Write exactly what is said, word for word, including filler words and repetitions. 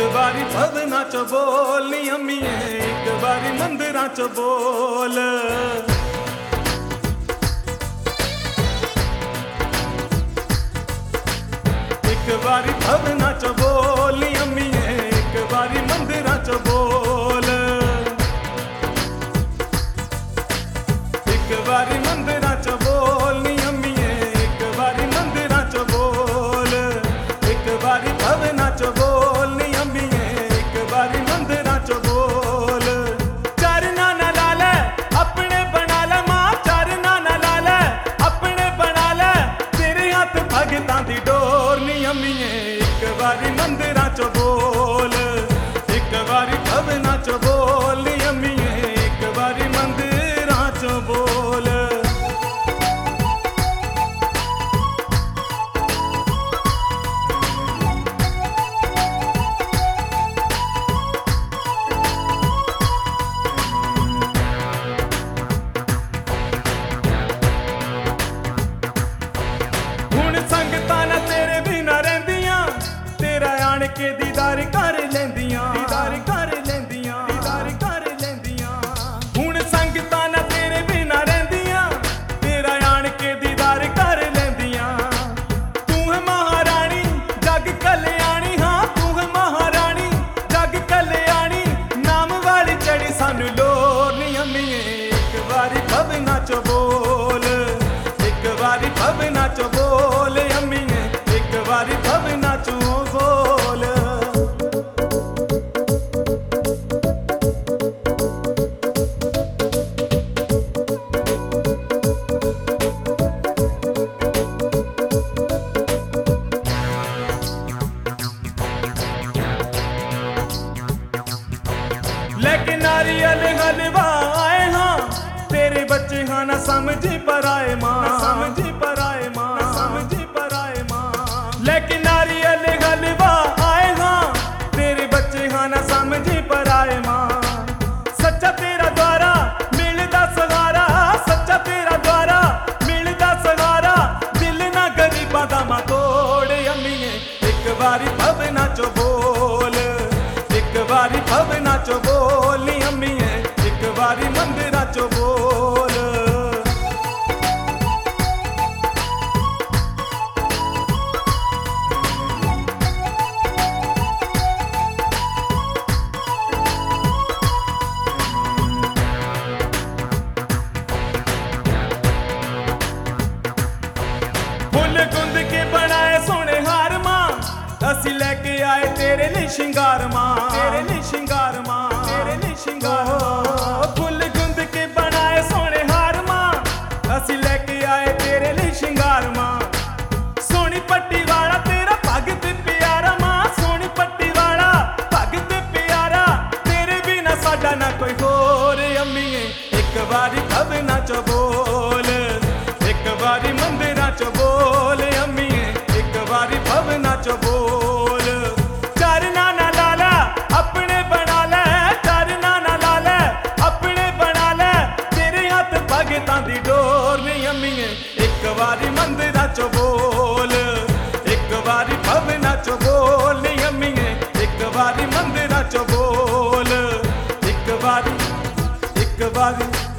बारी भवना च बोल नी अम्मीए, एक बारी मंदिरां च बोल। एक बारी भवना च बोल नी अम्मीए, एक बारी मंदिरां च बोल। एक बारी मंदिरां च बोल नी अम्मीए, एक बारी मंदिरां च बोल। एक बारी भवना च बोल नी अम्मीए, एक बारी मंदिरां च बोल। चरना न ला ले अपने बना ले मां, चरना न ला ले अपने बना ले, तेरे हाथ भगतां दी डोर नी अम्मीए। एक बारी मंदिरां च बोल, एक बारी भवना च बोल नी अम्मीए, एक बारी मंदिरां च बोल। के दीदार कर लेंदियां, दीदार कर लेंदियां, दीदार कर लेंदियां। हुण संगतां ना तेरे बिना रहिंदियां, तेरा आण के दीदार कर लेंदियां। तू है महारानी जग कल्याणी, हाँ तू है महारानी जग कल्याणी। नाम वाली चढ़ी सानू लोर नी अम्मीए, एक बारी भवना च बोल, एक बारी भवना च बोल अम्मीए, एक बारी भवना च बोल। लेकिन नारियल हलवा आए हाँ, तेरे बच्चे हाँ ना समझी पर आए माँ, समझी पर आए माँ, समझी पर आए माँ। लेकिन नारियल हलवा आए हाँ, तेरे बच्चे हाँ ना समझी पर आए माँ। सच्चा तेरा द्वारा मिलदा सहारा, सच्चा तेरा द्वारा मिलदा सहारा। दिल ना गरीबां दा मां तोड़े अम्मीए, एक बारी भवना च बोल, एक बारी भवना च बोल नी अम्मीए, एक बारी मंदिरां च बोल। फुल गुंद के बनाए सोने हार मां, असी लेके आए तेरे लिए श्रृंगार मां, तेरे लिए श्रृंगार मां, तेरे लिए श्रृंगार। फुल गुंद के बनाए सोने हार मां, असी लेके आए तेरे लिए श्रृंगार मां। सोनी पट्टी वाला तेरा भगत प्यारा मां, सोनी पट्टी वाला भगत प्यारा। तेरे बिना साडा ना कोई होर अम्मीए, एक बारी भवना च बोल, एक बारी मंदिरां च बोल अम्मीए, एक बारी भवना च बोल। चरना ना ला ले अपने बना ले, चरना ना ला ले अपने बना ले, तेरे हाथ भगतां दी डोर नी अम्मीए। एक बारी मंदिरां च बोल, एक बारी भवना च बोल नी अम्मीए, एक बारी मंदिरां च बोल। एक बारी, एक बारी